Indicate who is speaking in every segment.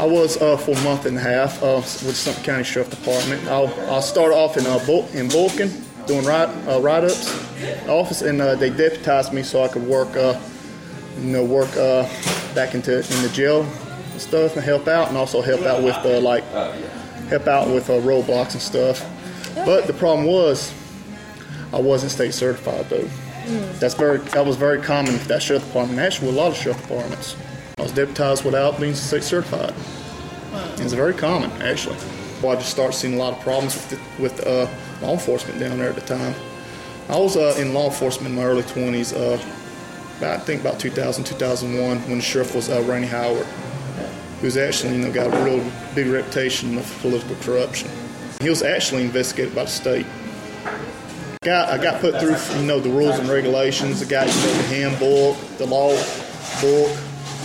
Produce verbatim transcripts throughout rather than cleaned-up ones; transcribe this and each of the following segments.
Speaker 1: I was uh, for a month and a half uh, with Sumter County Sheriff Department. I'll, I started off in uh, Bul- in Vulcan doing write uh, write-ups office, and uh, they deputized me so I could work, uh, you know, work uh, back into in the jail and stuff and help out, and also help out with uh, like help out with uh, roadblocks and stuff. But the problem was, I wasn't state certified though. Mm. That's very that was very common with that sheriff department. Actually, with a lot of sheriff departments, I was deputized without being state certified. Wow. It's very common, actually. Well, I just started seeing a lot of problems with the, with uh, law enforcement down there at the time. I was uh, in law enforcement in my early twenties. Uh, about, I think about two thousand, two thousand one, when the sheriff was uh, Randy Howard, who's actually, you know, got a real big reputation of political corruption. He was actually investigated by the state. Got, I got put through, you know, the rules and regulations. I got, you know, the handbook, the law book,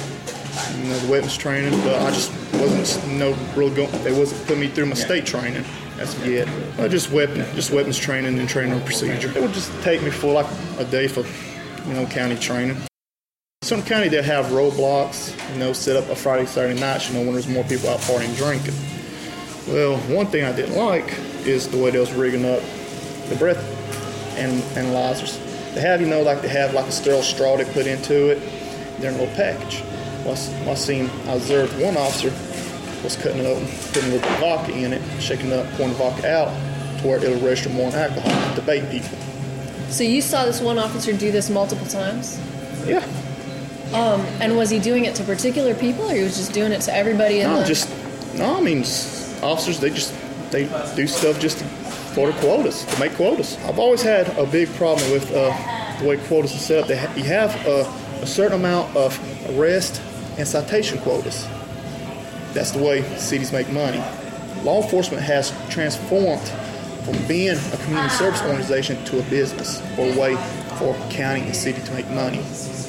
Speaker 1: you know, the weapons training, but I just wasn't, you know, really going. They wasn't putting me through my state training as of yet. Uh, just weapon, just weapons training and training on procedure. It would just take me for like a day for, you know, county training. Some county they have roadblocks, you know, set up a Friday, Saturday night, you know, when there's more people out partying and drinking. Well, one thing I didn't like is the way they was rigging up the breath and analyzers. They have, you know, like they have like a sterile straw they put into it. They're in a little package. Well, I seen, I observed one officer was cutting it open, putting a little bit of vodka in it, shaking it up, pouring the vodka out to where it'll register more alcohol to bait people.
Speaker 2: So you saw this one officer do this multiple times?
Speaker 1: Yeah.
Speaker 2: Um, and was he doing it to particular people, or he was just doing it to everybody? In
Speaker 1: no,
Speaker 2: the...
Speaker 1: just no. I mean, officers they just they do stuff just to, for the quotas to make quotas. I've always had a big problem with uh, the way quotas are set up. They ha- you have a, a certain amount of arrest and citation quotas. That's the way cities make money. Law enforcement has transformed from being a community service organization to a business or a way for county and city to make money.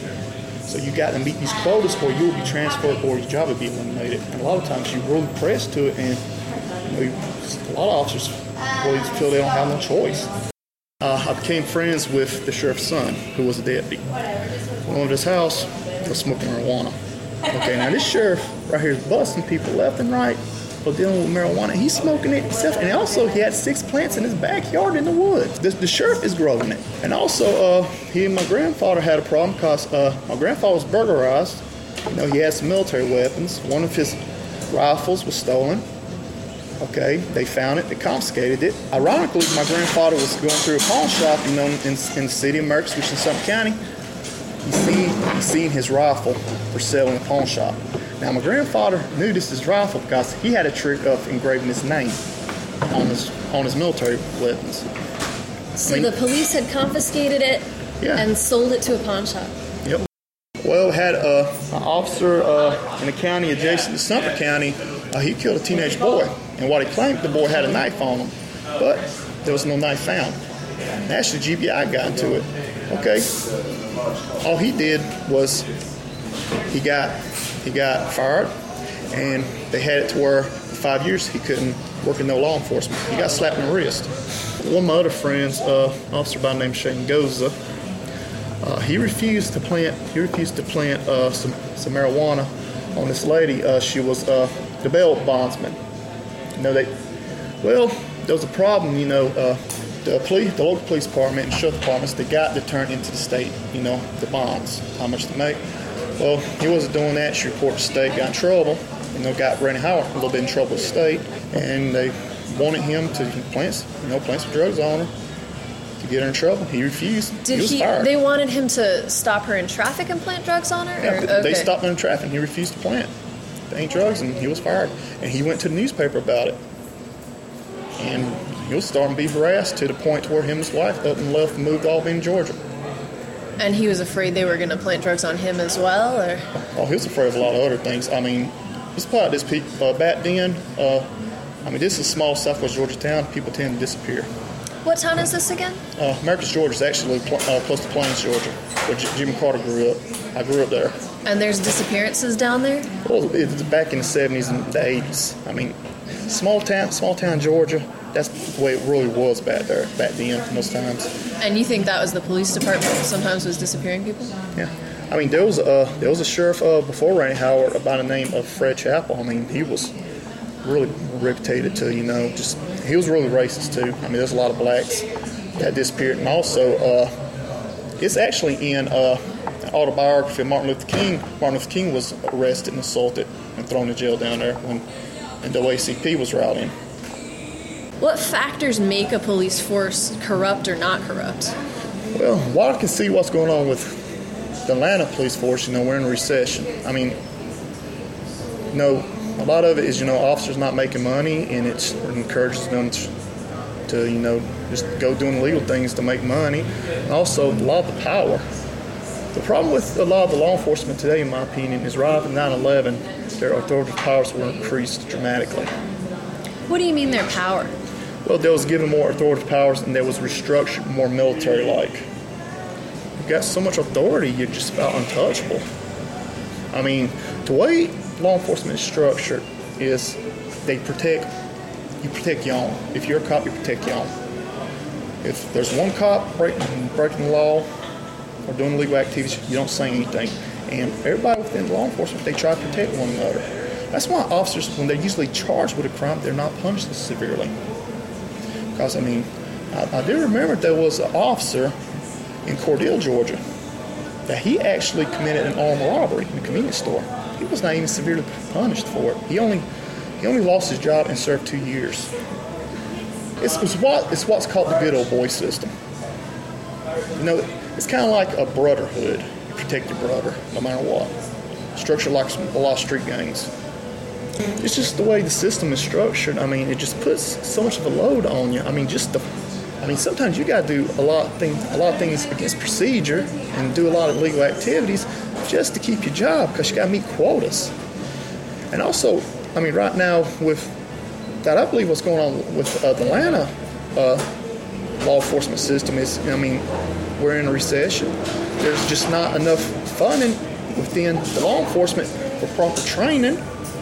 Speaker 1: So you got to meet these quotas or you'll be transferred or your job will be eliminated. And a lot of times you really press to it, and you know, a lot of officers really feel they don't have no choice. Uh, I became friends with the sheriff's son, who was a deputy. Went over to his house, was smoking marijuana. Okay, now this sheriff right here is busting people left and right for dealing with marijuana. He's smoking it himself, and also he had six plants in his backyard in the woods. The, the sheriff is growing it. And also, uh, he and my grandfather had a problem because uh, my grandfather was burglarized. You know, he had some military weapons. One of his rifles was stolen. Okay, they found it, they confiscated it. Ironically, my grandfather was going through a pawn shop, you know, in, in the city of Merks, which is in Sumter County. He seen, he seen his rifle for sale in a pawn shop. Now, my grandfather knew this is his rifle because he had a trick of engraving his name on his on his military weapons.
Speaker 2: So
Speaker 1: I mean,
Speaker 2: the police had confiscated it
Speaker 1: yeah.
Speaker 2: and sold it to a pawn shop.
Speaker 1: Yep. Well, we had uh, an officer uh, in the county adjacent to Sumter County. Uh, he killed a teenage boy, and what he claimed, the boy had a knife on him, but there was no knife found. And actually, G B I got into it. Okay. All he did was he got he got fired, and they had it to where for five years he couldn't work in no law enforcement. He got slapped in the wrist. One of my other friends, uh, officer by the name of Shane Goza, uh, he refused to plant. He refused to plant uh, some some marijuana on this lady. Uh, she was uh, the bail bondsman. You know they. Well, there was a problem. You know. Uh, The police, the local police department and sheriff departments, they got to turn into the state, you know, the bonds, how much to make. Well, he wasn't doing that. She reported the state, got in trouble, you know, got Randy Howard a little bit in trouble with the state, and they wanted him to plant, you know, plant some drugs on her to get her in trouble. He refused.
Speaker 2: Did
Speaker 1: he was
Speaker 2: he?
Speaker 1: fired.
Speaker 2: They wanted him to stop her in traffic and plant drugs on her?
Speaker 1: Yeah,
Speaker 2: or?
Speaker 1: they,
Speaker 2: Okay.
Speaker 1: they stopped him in traffic. He refused to plant. They ain't drugs, and he was fired. And he went to the newspaper about it, and he was starting to be harassed to the point where him and his wife up and left and moved to Albany, Georgia.
Speaker 2: And he was afraid they were going to plant drugs on him as well, or?
Speaker 1: Oh, he was afraid of a lot of other things. I mean, let's put it this way. Uh, back then, uh, I mean, this is a small Southwest Georgia town. People tend to disappear.
Speaker 2: What town is this again?
Speaker 1: Uh, Marcus, Georgia is actually uh, close to Plains, Georgia, where J- Jimmy Carter grew up. I grew up there.
Speaker 2: And there's disappearances down there?
Speaker 1: Well, it's back in the seventies and the eighties. I mean, small town, small town Georgia. That's the way it really was back there, back then, most times.
Speaker 2: And you think that was the police department sometimes was disappearing people?
Speaker 1: Yeah. I mean, there was a there was a sheriff uh, before Randy Howard by the name of Fred Chappell. I mean, he was really reputated to, you know, just he was really racist too. I mean, there's a lot of blacks that disappeared, and also uh, it's actually in uh, an autobiography of Martin Luther King. Martin Luther King was arrested and assaulted and thrown in jail down there when N double A C P was rallying.
Speaker 2: What factors make a police force corrupt or not corrupt?
Speaker 1: Well, while I can see what's going on with the Atlanta police force, you know, we're in a recession. I mean, you know, a lot of it is, you know, officers not making money, and it's, it encourages them to, to, you know, just go doing illegal things to make money. And also, a lot of the power. The problem with a lot of the law enforcement today, in my opinion, is right after nine eleven, their authoritative powers were increased dramatically.
Speaker 2: What do you mean their power?
Speaker 1: Well, they was given more authoritative powers, and there was restructured more military-like. You've got so much authority, you're just about untouchable. I mean, the way law enforcement is structured is they protect, you protect your own. If you're a cop, you protect your own. If there's one cop breaking, breaking the law or doing illegal activities, you don't say anything. And everybody within law enforcement, they try to protect one another. That's why officers, when they're usually charged with a crime, they're not punished as severely. Because, I mean, I, I do remember there was an officer in Cordell, Georgia, that he actually committed an armed robbery in a convenience store. He was not even severely punished for it. He only he only lost his job and served two years. It's, it's what it's what's called the good old boy system. You know, it's kind of like a brotherhood. You protect your brother no matter what. Structured like a lot of street gangs. It's just the way the system is structured. I mean, it just puts so much of a load on you. I mean, just the I mean, sometimes you got to do a lot of things, a lot of things against procedure, and do a lot of illegal activities just to keep your job, because you got to meet quotas. And also, I mean, right now with that, I believe what's going on with uh, the Atlanta uh, law enforcement system is, I mean, we're in a recession. There's just not enough funding within the law enforcement for proper training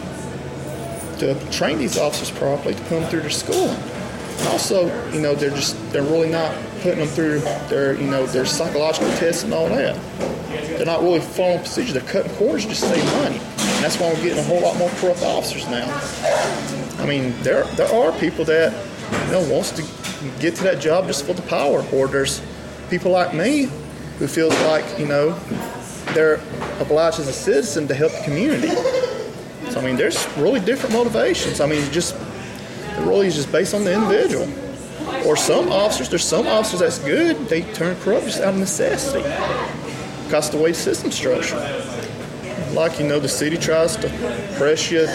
Speaker 1: to train these officers properly to put them through their schooling. And also, you know, they're just, they're really not putting them through their, you know, their psychological tests and all that. They're not really following procedures. They're cutting corners just to save money. And that's why we're getting a whole lot more corrupt officers now. I mean, there there are people that, you know, wants to get to that job just for the power. Or there's people like me who feels like, you know, they're obliged as a citizen to help the community. So, I mean, there's really different motivations. I mean, just it really is just based on the individual. Or some officers, there's some officers that's good, they turn corrupt just out of necessity. Because of the way the system's structured. Like, you know, the city tries to press you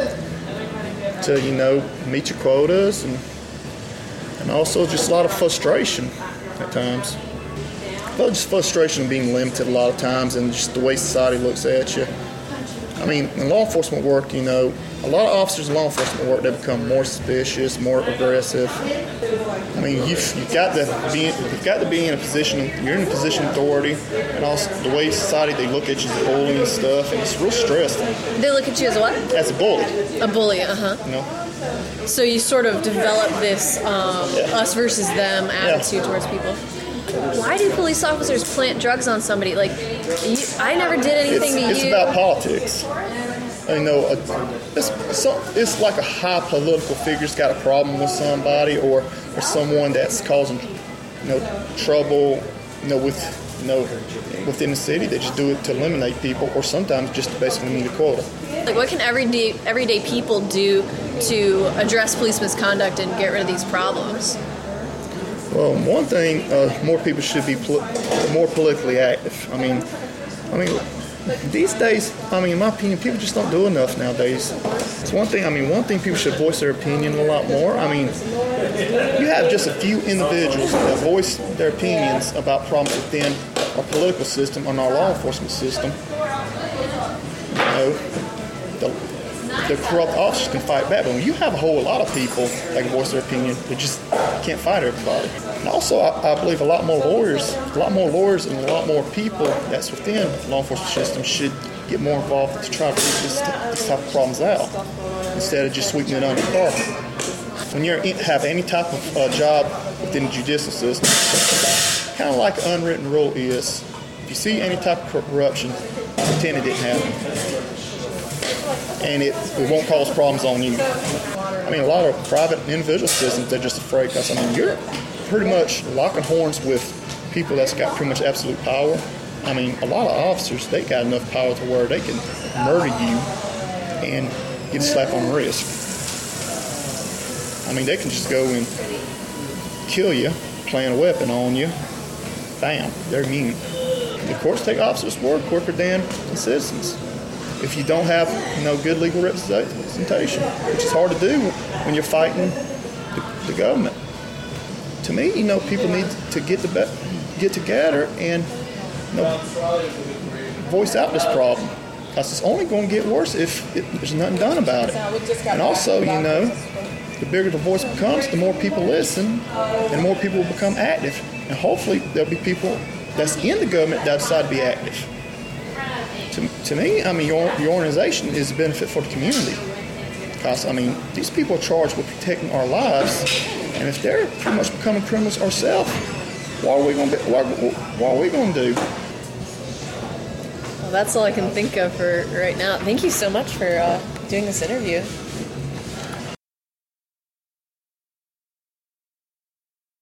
Speaker 1: to, to you know, meet your quotas, and and also just a lot of frustration at times. Well, just frustration of being limited a lot of times, and just the way society looks at you. I mean, in law enforcement work, you know, a lot of officers in law enforcement work, they become more suspicious, more aggressive. I mean, you've, you've got to be you've got to be in a position, you're in a position of authority, and also the way society, they look at you as a bully and stuff, and it's real stressful.
Speaker 2: They look at you as what?
Speaker 1: As a bully.
Speaker 2: A bully, uh-huh.
Speaker 1: You know?
Speaker 2: So you sort of develop this um,
Speaker 1: Yeah.
Speaker 2: us versus them attitude
Speaker 1: Yeah.
Speaker 2: towards people. Why do police officers plant drugs on somebody? Like, you, I never did anything
Speaker 1: it's,
Speaker 2: to
Speaker 1: it's
Speaker 2: you.
Speaker 1: about politics. You know, a, it's, so, it's like a high political figure's got a problem with somebody, or, or someone that's causing, you know, trouble, you know, with, you know, within the city. They just do it to eliminate people, or sometimes just to basically meet a quota.
Speaker 2: Like, what can everyday everyday people do to address police misconduct and get rid of these problems?
Speaker 1: Well, one thing, uh, more people should be pol- more politically active. I mean, I mean. These days, I mean, in my opinion, people just don't do enough nowadays. It's one thing, I mean, one thing people should voice their opinion a lot more. I mean, you have just a few individuals that voice their opinions about problems within our political system and our law enforcement system. You know, the, the corrupt officers can fight back, but when you have a whole lot of people that can voice their opinion, they just can't fight everybody. And also, I, I believe a lot more lawyers, a lot more lawyers and a lot more people that's within the law enforcement system should get more involved to try to figure this, this type of problems out, instead of just sweeping it under the carpet. When you have any type of uh, job within the judicial system, kind of like an unwritten rule is, if you see any type of corruption, pretend it didn't happen. And it, it won't cause problems on you. I mean, a lot of private individual citizens, they're just afraid because, I mean, you're pretty much locking horns with people that's got pretty much absolute power. I mean, a lot of officers, they got enough power to where they can murder you and get a slap on the wrist. I mean, they can just go and kill you, plant a weapon on you. Bam, they're immune. The courts take officers' word quicker than the citizens. If you don't have, you know, good legal representation, which is hard to do when you're fighting the, the government. To me, you know, people need to get the be- get together and, you know, voice out this problem, because it's only going to get worse if it, there's nothing done about it. And also, you know, the bigger the voice becomes, the more people listen, and the more people will become active. And hopefully, there'll be people that's in the government that decide to be active. To, to me, I mean, your, your organization is a benefit for the community. Because, I mean, these people are charged with protecting our lives, and if they're pretty much becoming criminals ourselves, what are we going to what, what are we going to do?
Speaker 2: Well, that's all I can think of for right now. Thank you so much for uh, doing this interview.